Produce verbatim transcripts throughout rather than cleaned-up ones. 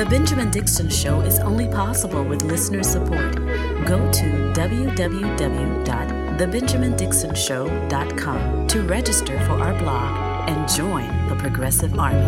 The Benjamin Dixon Show is only possible with listener support. Go to w w w dot the benjamin dixon show dot com to register for our blog and join the Progressive Army.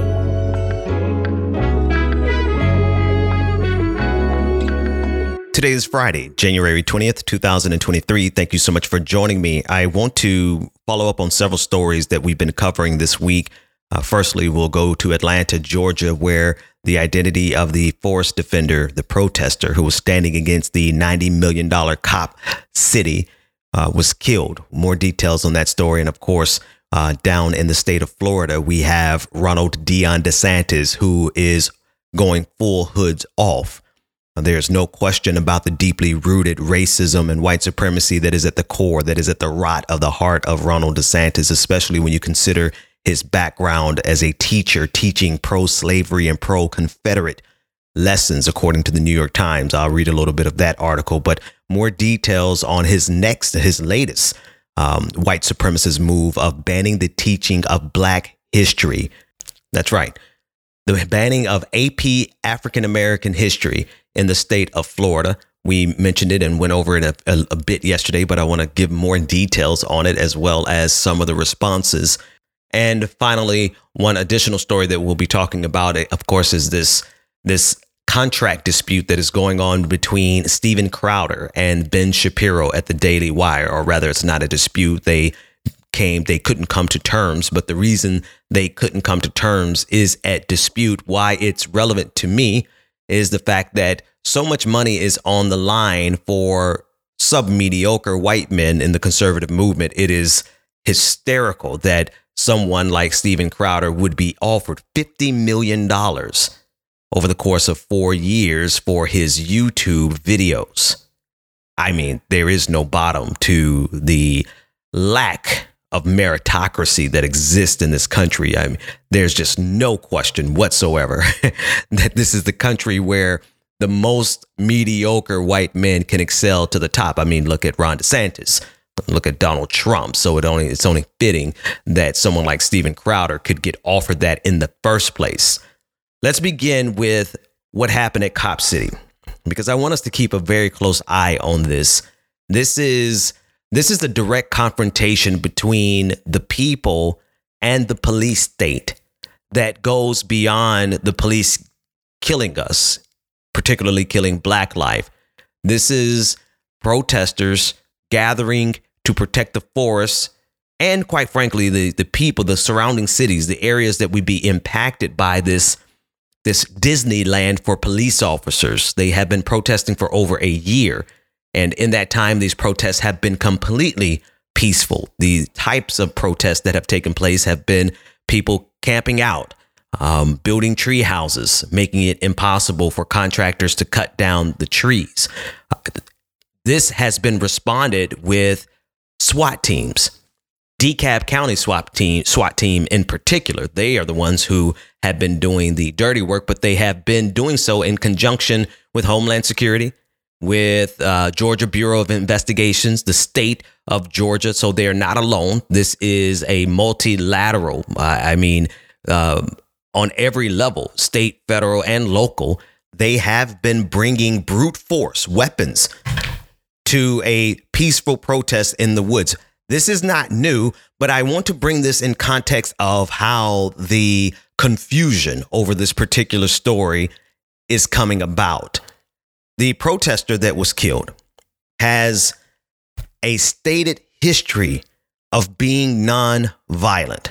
Today is Friday, January twentieth, two thousand twenty-three. Thank you so much for joining me. I want to follow up on several stories that we've been covering this week. Uh, firstly, we'll go to Atlanta, Georgia, where the identity of the forest defender, the protester who was standing against the ninety million dollars cop city, uh, was killed. More details on that story. And of course, uh, down in the state of Florida, we have Ronald Dion DeSantis, who is going full hoods off. There's no question about the deeply rooted racism and white supremacy that is at the core, that is at the rot of the heart of Ronald DeSantis, especially when you consider his background as a teacher teaching pro-slavery and pro-Confederate lessons, according to the New York Times. I'll read a little bit of that article, but more details on his next, his latest um, white supremacist move of banning the teaching of Black history. That's right. The banning of A P African American history in the state of Florida. We mentioned it and went over it a, a, a bit yesterday, but I want to give more details on it, as well as some of the responses. And finally, one additional story that we'll be talking about, of course, is this this contract dispute that is going on between Steven Crowder and Ben Shapiro at the Daily Wire, or rather, it's not a dispute. They came, they couldn't come to terms, but the reason they couldn't come to terms is at dispute. Why it's relevant to me is the fact that so much money is on the line for sub-mediocre white men in the conservative movement. It is hysterical that someone like Steven Crowder would be offered fifty million dollars over the course of four years for his YouTube videos. I mean, there is no bottom to the lack of meritocracy that exists in this country. I mean, there's just no question whatsoever that this is the country where the most mediocre white men can excel to the top. I mean, look at Ron DeSantis. Look at Donald Trump. So it only it's only fitting that someone like Steven Crowder could get offered that in the first place. Let's begin with what happened at Cop City, because I want us to keep a very close eye on this. This is this is the direct confrontation between the people and the police state that goes beyond the police killing us, particularly killing Black life. This is protesters gathering to protect the forests and, quite frankly, the, the people, the surrounding cities, the areas that would be impacted by this, this Disneyland for police officers. They have been protesting for over a year. And in that time, these protests have been completely peaceful. The types of protests that have taken place have been people camping out, um, building tree houses, making it impossible for contractors to cut down the trees. Uh, This has been responded with SWAT teams, DeKalb County SWAT team, SWAT team in particular. They are the ones who have been doing the dirty work, but they have been doing so in conjunction with Homeland Security, with uh, Georgia Bureau of Investigations, the state of Georgia. So they are not alone. This is a multilateral, uh, I mean, uh, on every level, state, federal, and local. They have been bringing brute force, weapons, to a peaceful protest in the woods. This is not new, but I want to bring this in context of how the confusion over this particular story is coming about. The protester that was killed has a stated history of being non-violent.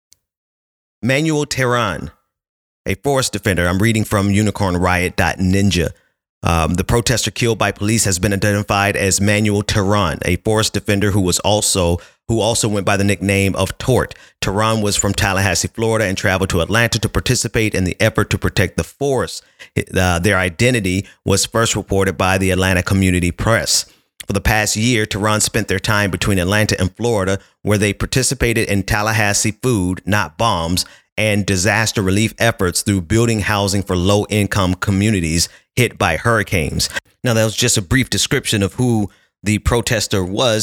Manuel Terán, a forest defender, I'm reading from unicorn riot dot ninja. Um, the protester killed by police has been identified as Manuel Terán, a forest defender who was also who also went by the nickname of Tort. Terán was from Tallahassee, Florida, and traveled to Atlanta to participate in the effort to protect the forest. Uh, their identity was first reported by the Atlanta Community Press. For the past year, Terán spent their time between Atlanta and Florida, where they participated in Tallahassee Food, Not Bombs, and disaster relief efforts through building housing for low-income communities hit by hurricanes. Now, that was just a brief description of who the protester was,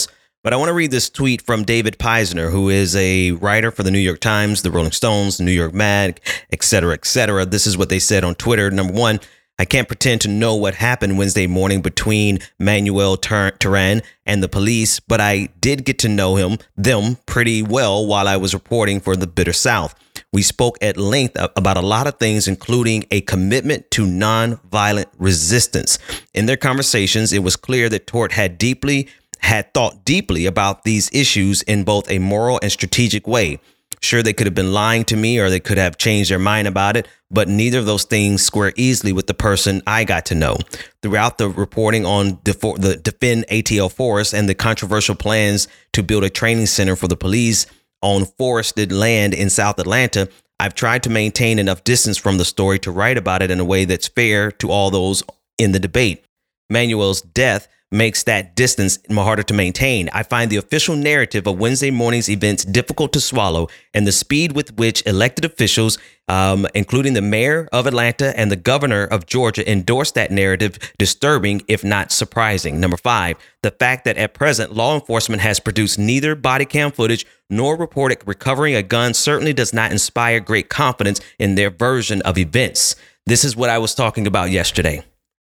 But I want to read this tweet from David Peisner, who is a writer for the New York Times, the Rolling Stones, the New York Mag, et cetera, et cetera. This is what they said on Twitter. Number one, I can't pretend to know what happened Wednesday morning between Manuel Terán and the police, but I did get to know him, them pretty well while I was reporting for the Bitter South. We spoke at length about a lot of things, including a commitment to nonviolent resistance. In their conversations, it was clear that Tort had deeply had thought deeply about these issues in both a moral and strategic way. Sure, they could have been lying to me or they could have changed their mind about it, but neither of those things square easily with the person I got to know. Throughout the reporting on the Defend A T L Forest and the controversial plans to build a training center for the police on forested land in South Atlanta, I've tried to maintain enough distance from the story to write about it in a way that's fair to all those in the debate. Manuel's death makes that distance harder to maintain. I find the official narrative of Wednesday morning's events difficult to swallow, and the speed with which elected officials, um, including the mayor of Atlanta and the governor of Georgia, endorsed that narrative disturbing, if not surprising. Number five, the fact that at present law enforcement has produced neither body cam footage nor reported recovering a gun certainly does not inspire great confidence in their version of events. This is what I was talking about yesterday.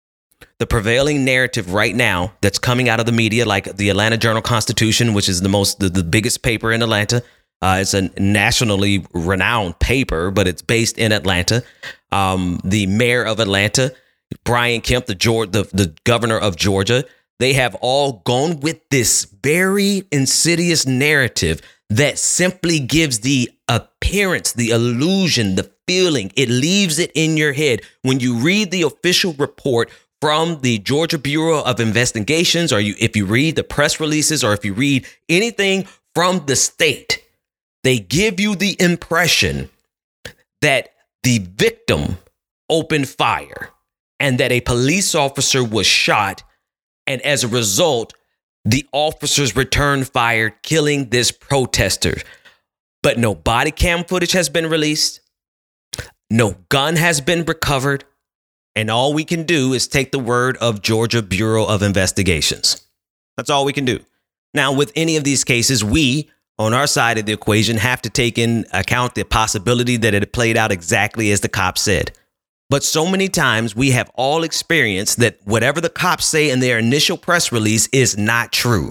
The prevailing narrative right now that's coming out of the media, like the Atlanta Journal-Constitution, which is the most the, the biggest paper in Atlanta. Uh, it's a nationally renowned paper, but it's based in Atlanta. Um, the mayor of Atlanta, Brian Kemp, the, Georgia, the the governor of Georgia, they have all gone with this very insidious narrative that simply gives the appearance, the illusion, the feeling. It leaves it in your head when you read the official report from the Georgia Bureau of Investigations, or you, if you read the press releases, or if you read anything from the state, they give you the impression that the victim opened fire and that a police officer was shot. And as a result, the officers returned fire, killing this protester. But no body cam footage has been released. No gun has been recovered. And all we can do is take the word of Georgia Bureau of Investigations. That's all we can do. Now, with any of these cases, we, on our side of the equation, have to take in account the possibility that it played out exactly as the cops said. But so many times we have all experienced that whatever the cops say in their initial press release is not true.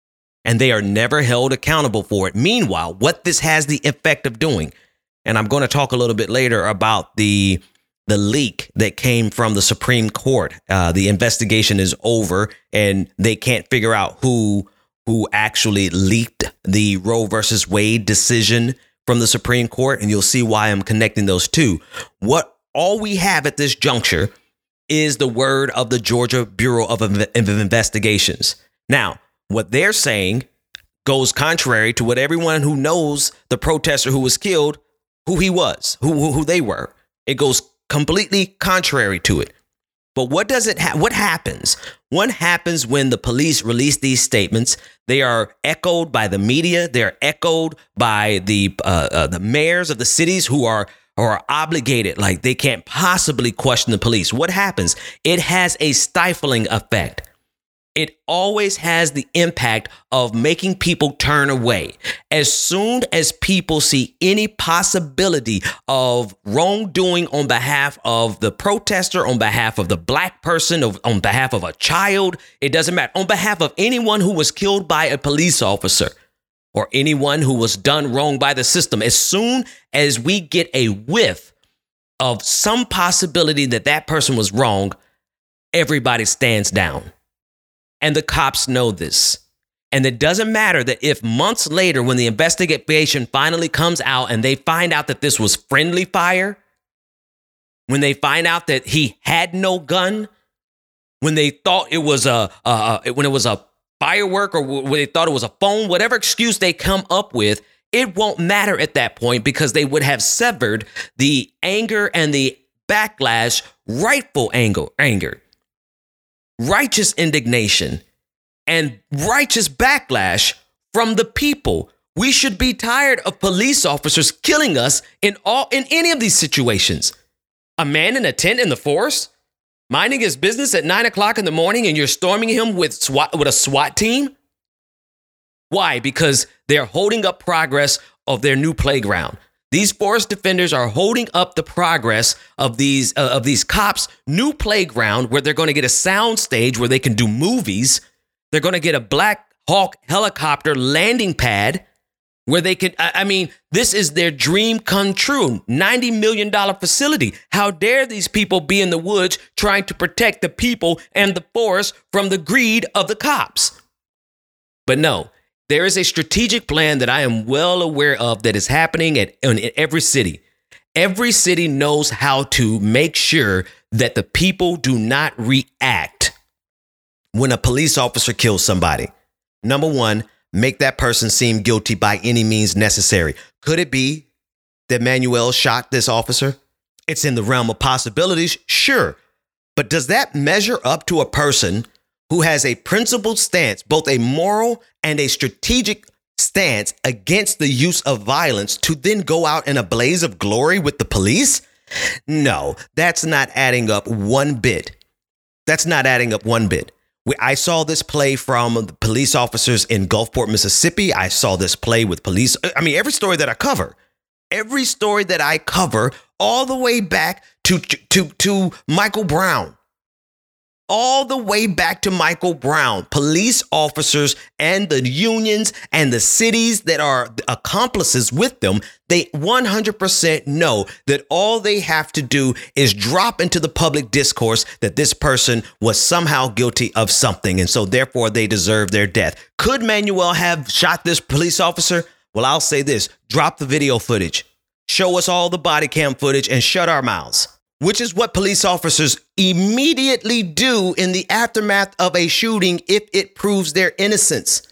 And they are never held accountable for it. Meanwhile, what this has the effect of doing, and I'm going to talk a little bit later about the The leak that came from the Supreme Court. Uh, the investigation is over and they can't figure out who who actually leaked the Roe versus Wade decision from the Supreme Court. And you'll see why I'm connecting those two. What all we have at this juncture is the word of the Georgia Bureau of Investigations. Now, what they're saying goes contrary to what everyone who knows the protester who was killed, who he was, who who, who they were. It goes completely contrary to it. But what does it ha- what happens? What happens when the police release these statements? They are echoed by the media. They're echoed by the uh, uh, the mayors of the cities who are are obligated, like they can't possibly question the police. What happens? It has a stifling effect. It always has the impact of making people turn away. As soon as people see any possibility of wrongdoing on behalf of the protester, on behalf of the black person, on behalf of a child, it doesn't matter, on behalf of anyone who was killed by a police officer or anyone who was done wrong by the system, as soon as we get a whiff of some possibility that that person was wrong, everybody stands down. And the cops know this. And it doesn't matter that if months later, when the investigation finally comes out and they find out that this was friendly fire, when they find out that he had no gun, when they thought it was a, uh, when it was a firework or when they thought it was a phone, whatever excuse they come up with, it won't matter at that point because they would have severed the anger and the backlash, rightful anger, anger. righteous indignation and righteous backlash from the people. We should be tired of police officers killing us in all in any of these situations. A man in a tent in the forest, minding his business at nine o'clock in the morning, and you're storming him with SWAT with a SWAT team. Why? Because they're holding up progress of their new playground. These forest defenders are holding up the progress of these uh, of these cops' new playground, where they're going to get a sound stage where they can do movies. They're going to get a Black Hawk helicopter landing pad where they can. I, I mean, this is their dream come true. ninety million dollars facility. How dare these people be in the woods trying to protect the people and the forest from the greed of the cops? But no. There is a strategic plan that I am well aware of that is happening at, in every city. Every city knows how to make sure that the people do not react when a police officer kills somebody. Number one, make that person seem guilty by any means necessary. Could it be that Manuel shot this officer? It's in the realm of possibilities, sure. But does that measure up to a person who has a principled stance, both a moral and a strategic stance against the use of violence, to then go out in a blaze of glory with the police? No, that's not adding up one bit. That's not adding up one bit. I saw this play from the police officers in Gulfport, Mississippi. I saw this play with police. I mean, every story that I cover, every story that I cover, all the way back to, to, to Michael Brown. All the way back to Michael Brown, police officers and the unions and the cities that are accomplices with them, they one hundred percent know that all they have to do is drop into the public discourse that this person was somehow guilty of something, and so therefore they deserve their death. Could Manuel have shot this police officer? Well, I'll say this: drop the video footage, show us all the body cam footage, and shut our mouths. Which is what police officers immediately do in the aftermath of a shooting if it proves their innocence.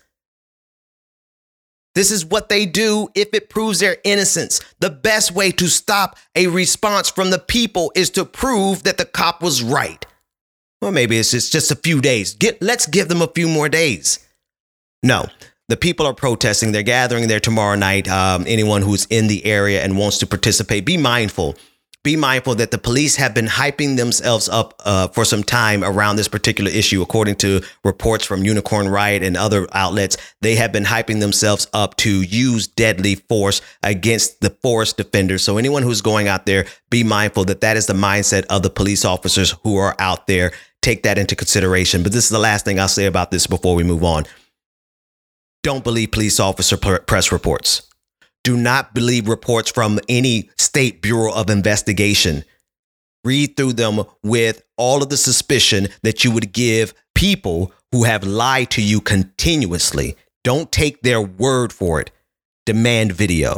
This is what they do if it proves their innocence. The best way to stop a response from the people is to prove that the cop was right. Well, maybe it's just, just a few days. Get, let's give them a few more days. No, the people are protesting. They're gathering there tomorrow night. Um, anyone who's in the area and wants to participate, be mindful. Be mindful that the police have been hyping themselves up uh, for some time around this particular issue. According to reports from Unicorn Riot and other outlets, they have been hyping themselves up to use deadly force against the forest defenders. So anyone who's going out there, be mindful that that is the mindset of the police officers who are out there. Take that into consideration. But this is the last thing I'll say about this before we move on. Don't believe police officer press reports. Do not believe reports from any state bureau of investigation. Read through them with all of the suspicion that you would give people who have lied to you continuously. Don't take their word for it. Demand video.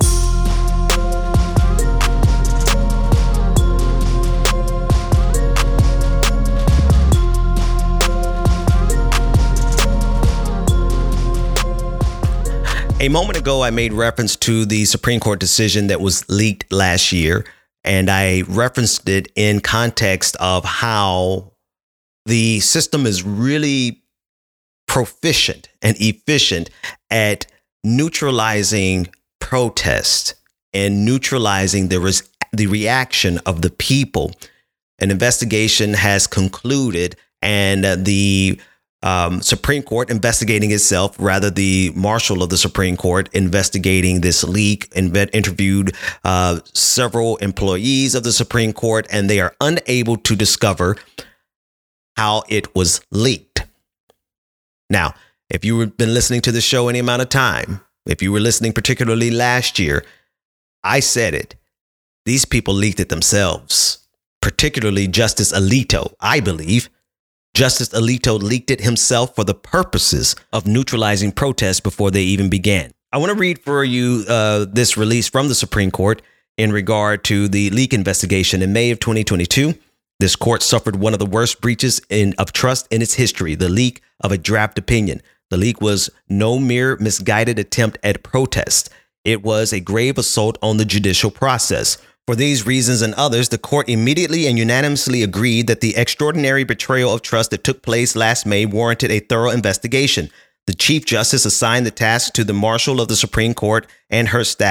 A moment ago, I made reference to the Supreme Court decision that was leaked last year, and I referenced it in context of how the system is really proficient and efficient at neutralizing protest and neutralizing the res- the reaction of the people. An investigation has concluded, and uh, the Um, Supreme Court investigating itself, rather the marshal of the Supreme Court investigating this leak, inv- interviewed uh, several employees of the Supreme Court, and they are unable to discover how it was leaked. Now, if you've been listening to the show any amount of time, if you were listening particularly last year, I said it. These people leaked it themselves, particularly Justice Alito, I believe. Justice Alito leaked it himself for the purposes of neutralizing protests before they even began. I want to read for you uh, this release from the Supreme Court in regard to the leak investigation. In May of twenty twenty-two, this court suffered one of the worst breaches in, of trust in its history, the leak of a draft opinion. The leak was no mere misguided attempt at protest. It was a grave assault on the judicial process. For these reasons and others, the court immediately and unanimously agreed that the extraordinary betrayal of trust that took place last May warranted a thorough investigation. The Chief Justice assigned the task to the Marshal of the Supreme Court and her staff.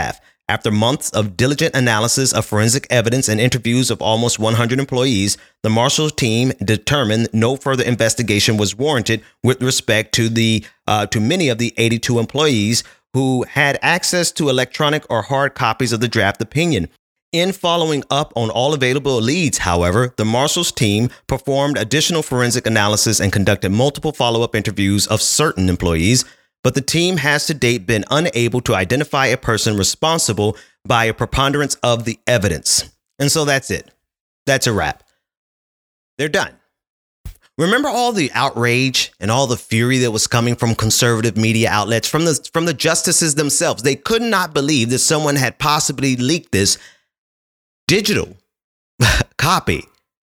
After months of diligent analysis of forensic evidence and interviews of almost one hundred employees, the Marshals team determined no further investigation was warranted with respect to the uh, to many of the eighty-two employees who had access to electronic or hard copies of the draft opinion. In following up on all available leads, however, the Marshals team performed additional forensic analysis and conducted multiple follow-up interviews of certain employees, but the team has to date been unable to identify a person responsible by a preponderance of the evidence. And so that's it. That's a wrap. They're done. Remember all the outrage and all the fury that was coming from conservative media outlets, from the from the justices themselves. They could not believe that someone had possibly leaked this digital copy.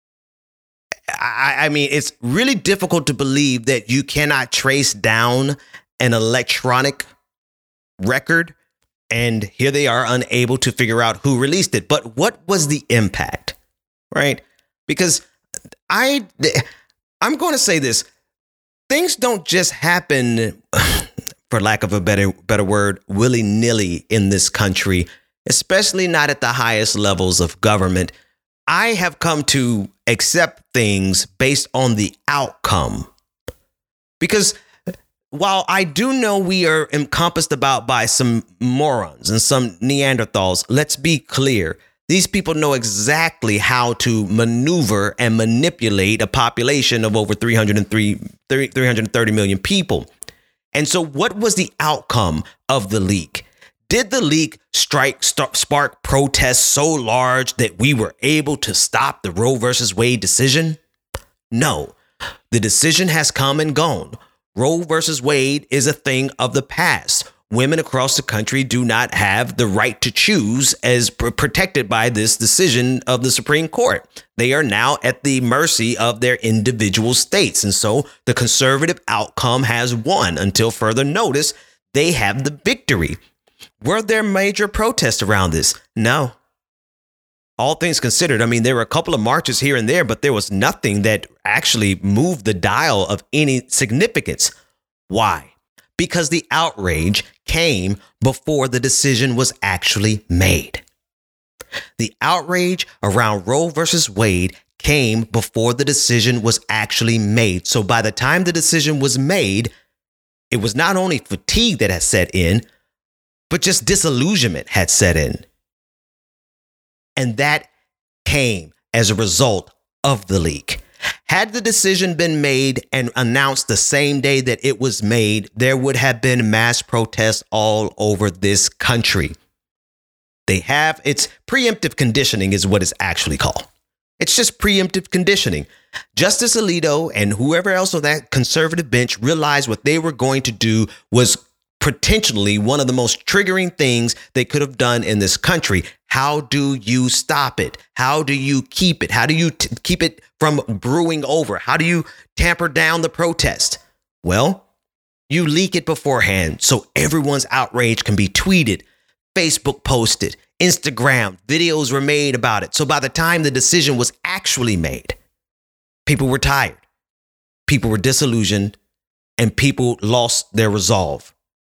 I, I mean, it's really difficult to believe that you cannot trace down an electronic record, and here they are unable to figure out who released it. But what was the impact, right? Because I, I'm going to say this. Things don't just happen, for lack of a better, better word, willy-nilly in this country, especially not at the highest levels of government. I have come to accept things based on the outcome. Because while I do know we are encompassed about by some morons and some Neanderthals, let's be clear. These people know exactly how to maneuver and manipulate a population of over three hundred three, three hundred thirty million people. And so what was the outcome of the leak? Did the leak strike st- spark protests so large that we were able to stop the Roe versus Wade decision? No. The decision has come and gone. Roe versus Wade is a thing of the past. Women across the country do not have the right to choose as pr- protected by this decision of the Supreme Court. They are now at the mercy of their individual states. And so the conservative outcome has won. Until further notice, they have the victory. Were there major protests around this? No. All things considered, I mean, there were a couple of marches here and there, but there was nothing that actually moved the dial of any significance. Why? Because the outrage came before the decision was actually made. The outrage around Roe versus Wade came before the decision was actually made. So by the time the decision was made, it was not only fatigue that had set in, but just disillusionment had set in. And that came as a result of the leak. Had the decision been made and announced the same day that it was made, there would have been mass protests all over this country. They have, it's preemptive conditioning is what it's actually called. It's just preemptive conditioning. Justice Alito and whoever else on that conservative bench realized what they were going to do was potentially one of the most triggering things they could have done in this country. How do you stop it? How do you keep it? How do you t- keep it from brewing over? How do you tamper down the protest? Well, you leak it beforehand so everyone's outrage can be tweeted, Facebook posted, Instagram, videos were made about it. So by the time the decision was actually made, people were tired, people were disillusioned, and people lost their resolve.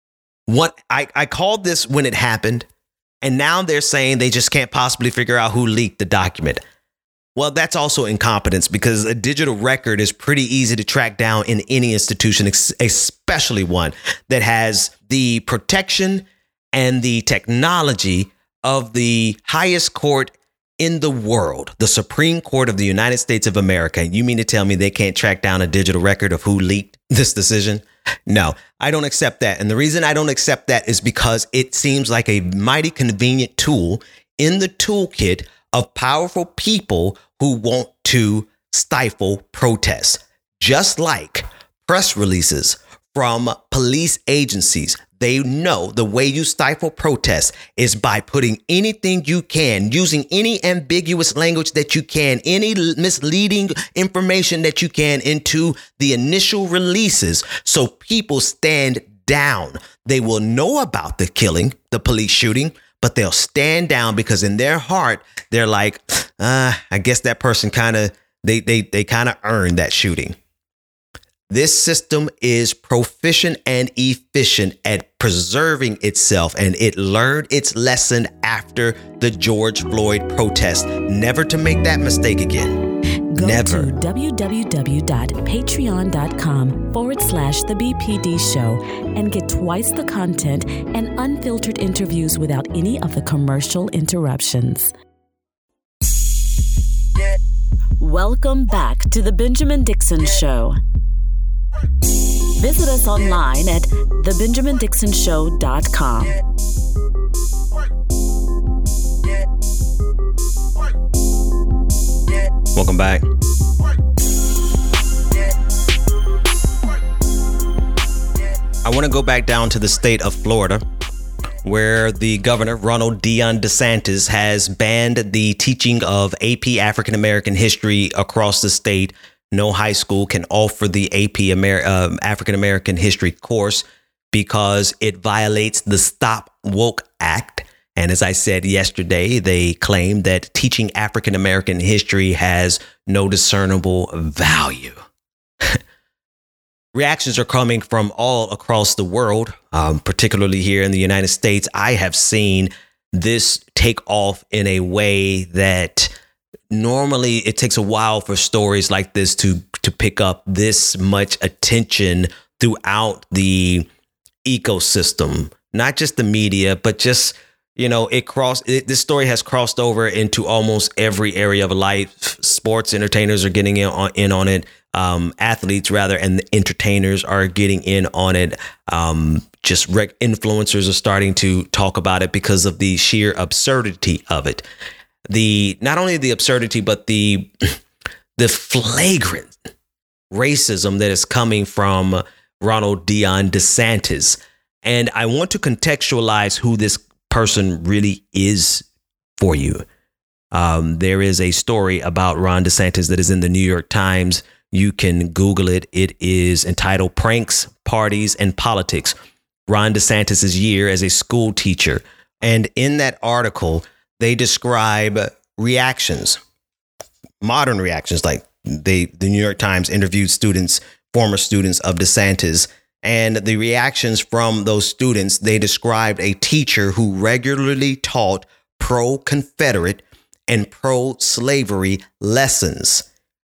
What I, I called this when it happened, and now they're saying they just can't possibly figure out who leaked the document. Well, that's also incompetence, because a digital record is pretty easy to track down in any institution, especially one that has the protection and the technology of the highest court in the world, the Supreme Court of the United States of America. And you mean to tell me they can't track down a digital record of who leaked this decision? No, I don't accept that. And the reason I don't accept that is because it seems like a mighty convenient tool in the toolkit of powerful people who want to stifle protests, just like press releases from police agencies. They know the way you stifle protests is by putting anything you can, using any ambiguous language that you can, any misleading information that you can into the initial releases so people stand down. They will know about the killing, the police shooting, but they'll stand down because in their heart, they're like, uh, I guess that person kind of, they, they, they kind of earned that shooting. This system is proficient and efficient at preserving itself, and it learned its lesson after the George Floyd protest, never to make that mistake again. Go Never. to www.patreon.com forward slash the BPD show and get twice the content and unfiltered interviews without any of the commercial interruptions. Welcome back to the Benjamin Dixon Show. Visit us online at the benjamin dixon show dot com. Welcome back. I want to go back down to the state of Florida, where the governor, Ronald Dion DeSantis, has banned the teaching of A P African American history across the state. No high school can offer the A P Amer- uh, African American history course because it violates the Stop Woke Act. And as I said yesterday, they claim that teaching African American history has no discernible value. Reactions are coming from all across the world, um, particularly here in the United States. I have seen this take off in a way that normally it takes a while for stories like this to to pick up this much attention throughout the ecosystem, not just the media, but just, you know, it crossed. It, this story has crossed over into almost every area of life. Sports entertainers are getting in on, in on it. Um, athletes, rather, and the entertainers are getting in on it. Um, just rec- influencers are starting to talk about it because of the sheer absurdity of it. The not only the absurdity, but the the flagrant racism that is coming from Ronald Dion DeSantis. And I want to contextualize who this person really is for you. Um, there is a story about Ron DeSantis that is in the New York Times. You can Google it. It is entitled Pranks, Parties, and Politics, Ron DeSantis' Year as a School Teacher. And in that article, they describe reactions, modern reactions, like they, the New York Times interviewed students, former students of DeSantis, and the reactions from those students. They described a teacher who regularly taught pro-Confederate and pro-slavery lessons.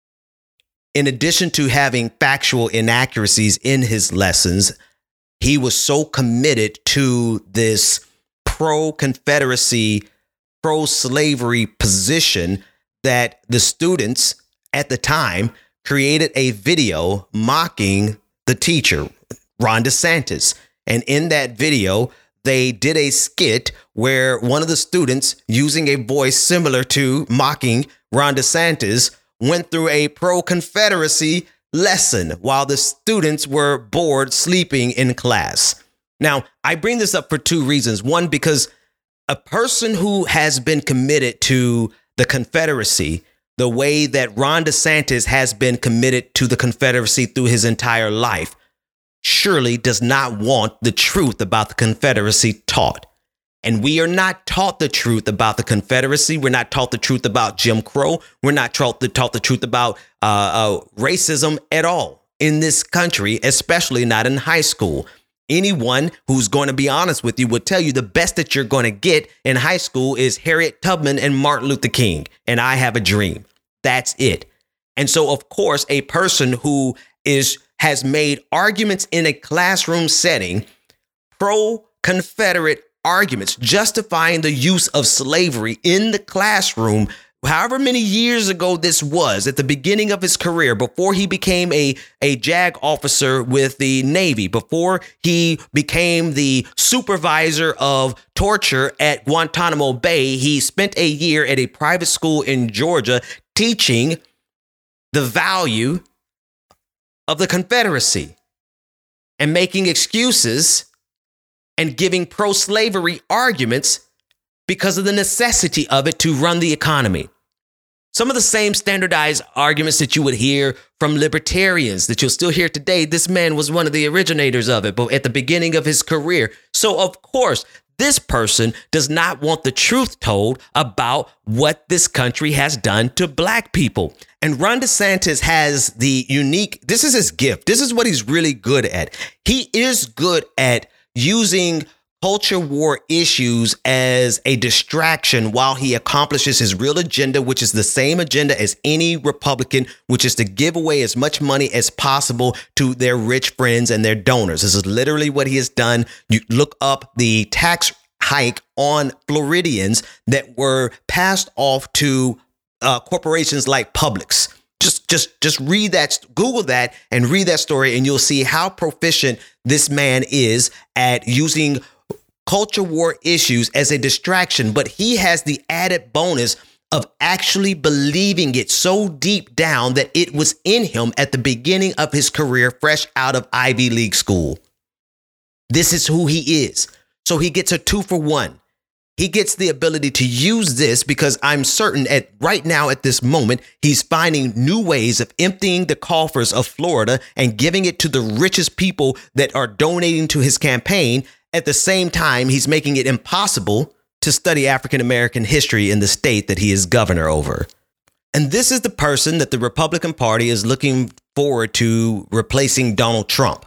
In addition to having factual inaccuracies in his lessons, he was so committed to this pro-Confederacy, pro-slavery position that the students at the time created a video mocking the teacher, Ron DeSantis. And in that video, they did a skit where one of the students, using a voice similar to mocking Ron DeSantis, went through a pro-Confederacy lesson while the students were bored sleeping in class. Now, I bring this up for two reasons. One, because a person who has been committed to the Confederacy the way that Ron DeSantis has been committed to the Confederacy through his entire life surely does not want the truth about the Confederacy taught. And we are not taught the truth about the Confederacy. We're not taught the truth about Jim Crow. We're not taught the, taught the truth about uh, uh, racism at all in this country, especially not in high school. Anyone who's going to be honest with you would tell you the best that you're going to get in high school is Harriet Tubman and Martin Luther King. And I Have a Dream. That's it. And so, of course, a person who is has made arguments in a classroom setting, pro-Confederate arguments, justifying the use of slavery in the classroom, however many years ago this was, at the beginning of his career, before he became a, a JAG officer with the Navy, before he became the supervisor of torture at Guantanamo Bay, he spent a year at a private school in Georgia teaching the value of the Confederacy and making excuses and giving pro-slavery arguments because of the necessity of it to run the economy. Some of the same standardized arguments that you would hear from libertarians that you'll still hear today. This man was one of the originators of it, but at the beginning of his career. So, of course, this person does not want the truth told about what this country has done to black people. And Ron DeSantis has the unique, this is his gift. This is what he's really good at. He is good at using culture war issues as a distraction while he accomplishes his real agenda, which is the same agenda as any Republican, which is to give away as much money as possible to their rich friends and their donors. This is literally what he has done. You look up the tax hike on Floridians that were passed off to uh, corporations like Publix. Just, just, just read that, Google that and read that story, and you'll see how proficient this man is at using culture war issues as a distraction. But he has the added bonus of actually believing it so deep down that it was in him at the beginning of his career, fresh out of Ivy League school. This is who he is. So he gets a two for one. He gets the ability to use this because I'm certain at right now at this moment, he's finding new ways of emptying the coffers of Florida and giving it to the richest people that are donating to his campaign. At the same time, he's making it impossible to study African-American history in the state that he is governor over. And this is the person that the Republican Party is looking forward to replacing Donald Trump.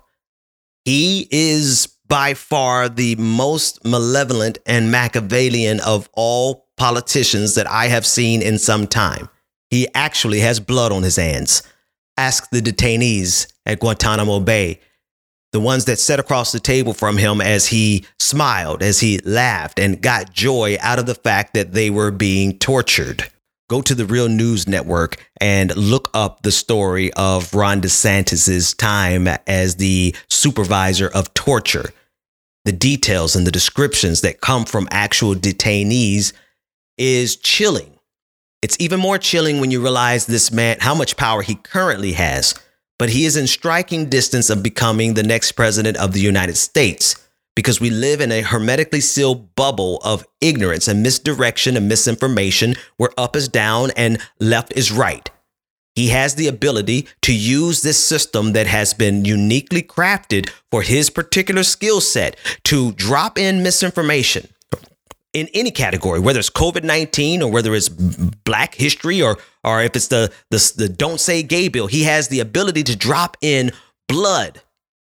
He is by far the most malevolent and Machiavellian of all politicians that I have seen in some time. He actually has blood on his hands. Ask the detainees at Guantanamo Bay, the ones that sat across the table from him as he smiled, as he laughed and got joy out of the fact that they were being tortured. Go to the Real News Network and look up the story of Ron DeSantis's time as the supervisor of torture. The details and the descriptions that come from actual detainees is chilling. It's even more chilling when you realize this man, how much power he currently has. But he is in striking distance of becoming the next president of the United States, because we live in a hermetically sealed bubble of ignorance and misdirection and misinformation where up is down and left is right. He has the ability to use this system that has been uniquely crafted for his particular skill set to drop in misinformation in any category, whether it's COVID nineteen or whether it's black history or or if it's the, the, the Don't Say Gay bill. He has the ability to drop in blood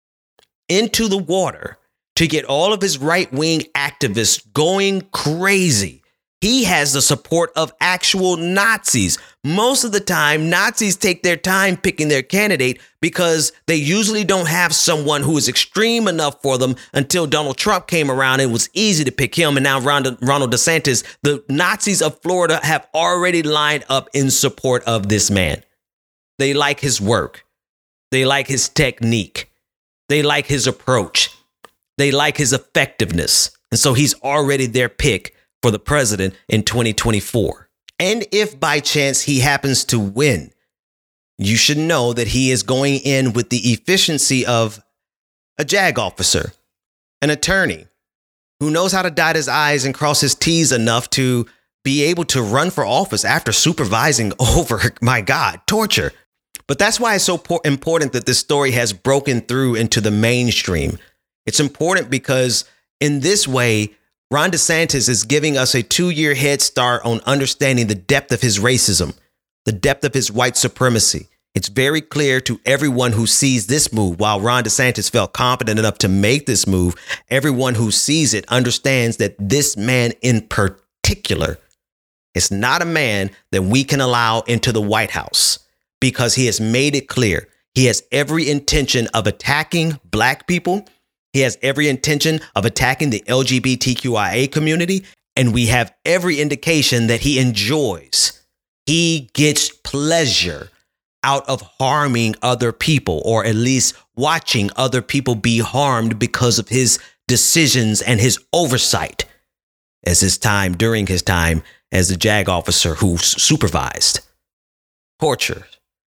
into the water to get all of his right-wing activists going crazy. He has the support of actual Nazis. Most of the time, Nazis take their time picking their candidate because they usually don't have someone who is extreme enough for them until Donald Trump came around. It was easy to pick him. And now Ronald, Ronald DeSantis, the Nazis of Florida have already lined up in support of this man. They like his work. They like his technique. They like his approach. They like his effectiveness. And so he's already their pick for the president in twenty twenty-four. And if by chance he happens to win, you should know that he is going in with the efficiency of a JAG officer, an attorney who knows how to dot his I's and cross his T's enough to be able to run for office after supervising over, my God, torture. But that's why it's so important that this story has broken through into the mainstream. It's important because in this way, Ron DeSantis is giving us a two-year head start on understanding the depth of his racism, the depth of his white supremacy. It's very clear to everyone who sees this move. While Ron DeSantis felt confident enough to make this move, everyone who sees it understands that this man in particular is not a man that we can allow into the White House, because he has made it clear he has every intention of attacking black people. He has every intention of attacking the L G B T Q I A community, and we have every indication that he enjoys, he gets pleasure out of harming other people, or at least watching other people be harmed because of his decisions and his oversight as his time, during his time as the JAG officer who supervised torture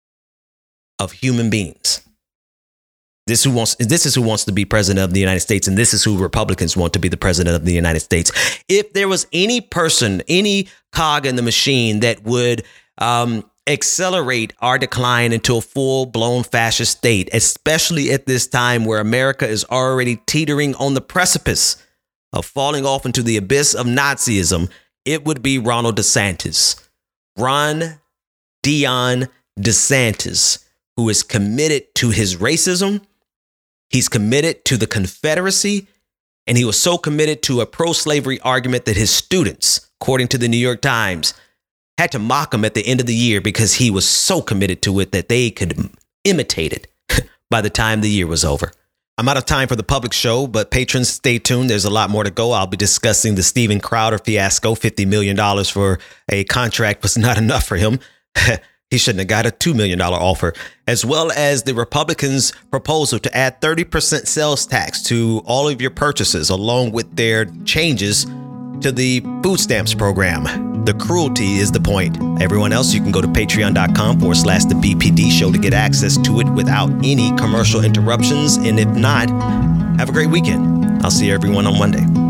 of human beings. This who wants. This is who wants to be president of the United States, and this is who Republicans want to be the president of the United States. If there was any person, any cog in the machine that would um, accelerate our decline into a full-blown fascist state, especially at this time where America is already teetering on the precipice of falling off into the abyss of Nazism, it would be Ronald DeSantis. Ron Dion DeSantis, who is committed to his racism. He's committed to the Confederacy, and he was so committed to a pro-slavery argument that his students, according to the New York Times, had to mock him at the end of the year because he was so committed to it that they could imitate it by the time the year was over. I'm out of time for the public show, but patrons, stay tuned. There's a lot more to go. I'll be discussing the Steven Crowder fiasco. fifty million dollars for a contract was not enough for him. He shouldn't have got a two million dollars offer, as well as the Republicans' proposal to add thirty percent sales tax to all of your purchases, along with their changes to the food stamps program. The cruelty is the point. Everyone else, you can go to patreon.com forward slash the BPD show to get access to it without any commercial interruptions. And if not, have a great weekend. I'll see everyone on Monday.